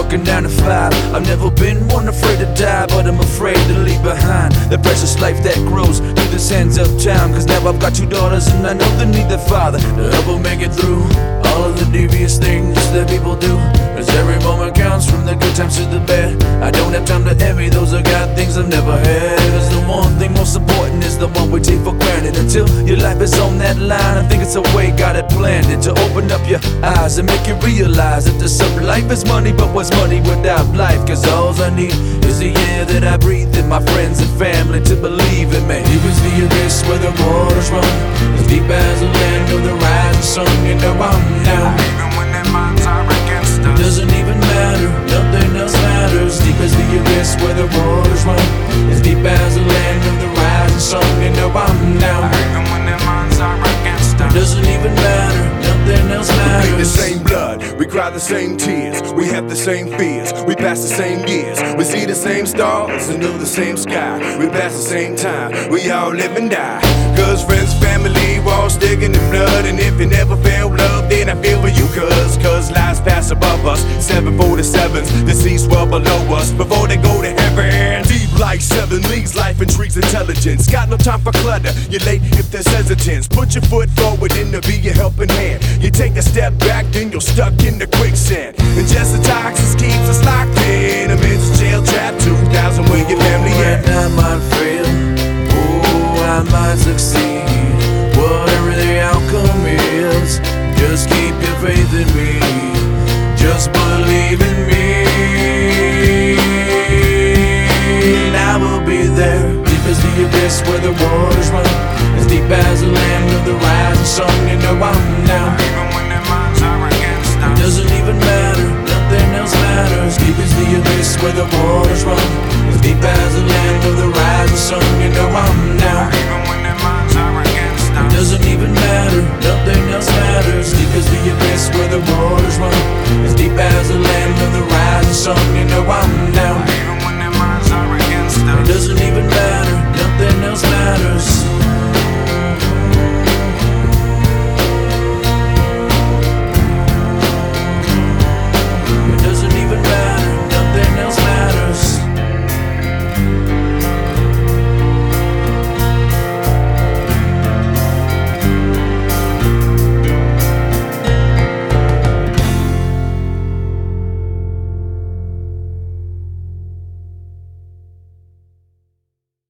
walking down the 5. I've never been one afraid to die, but I'm afraid to leave behind the precious life that grows through the sands of time. Cause now I've got 2 daughters and I know they need their father to help them make it through all of the devious things that people do. Cause every moment counts, from the good times to the bad. I don't have time to envy those who got things I've never had. Cause the one thing most important is the one we take for granted. Until your life is on that line, I think it's a way God had planned it, to open up your eyes and make you realize that the sub life is money, but what's money without life? Cause all I need is the air that I breathe and my friends and family to believe in me. Deep is the abyss where the waters run, as deep as the land of the rising sun. You know I'm down, even when their minds are against us. It doesn't even matter, nothing else matters. Deep as the abyss where the waters run, as deep as the land of the rising sun. You know I'm down, even when their minds are against us. It doesn't even matter, nothing else matters. We bleed the same blood, we cry the same tears, we have the same fears, we pass the same years, we see the same stars under the same sky, we pass the same time, we all live and die. Cause friends, family, we're all sticking in blood. And if you never felt love, then I feel for you. Cause lives pass above us, 747s, the seas swell below us before they go to heaven. Deep like 7 leagues, life intrigues intelligence. Got no time for clutter, you're late if there's hesitance. Put your foot forward and to be your helping hand. You take a step back, then you're stuck in the quicksand. And just the toxins keeps us locked in a men's jail trap, 2,000 where your family at. I might fail, I might succeed, whatever the outcome is. Just keep your faith in me, just believe in me, and I will be there. Deep as the abyss where the waters run, as deep as the land of the rising sun. You know I'm down, even when their minds are against us. It doesn't even matter, nothing else matters. Deep as the abyss where the waters run, as deep as the land of the rising sun. You know I'm down, even when their minds are against us. It doesn't even matter, nothing else matters. Deep as the abyss where the waters run, as deep as the land of the rising sun. You know I'm down.